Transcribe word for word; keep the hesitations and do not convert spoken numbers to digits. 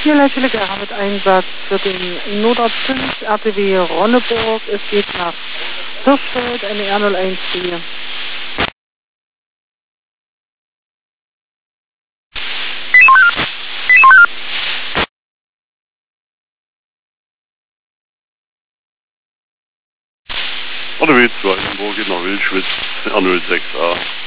vier Leitstelle Gera mit Einsatz für den Notort fünf R T W Ronneburg. Es geht nach Hirschfeld, eine R null eins B. R T W zwei Hamburg geht nach Wildschwitz, R null sechs A.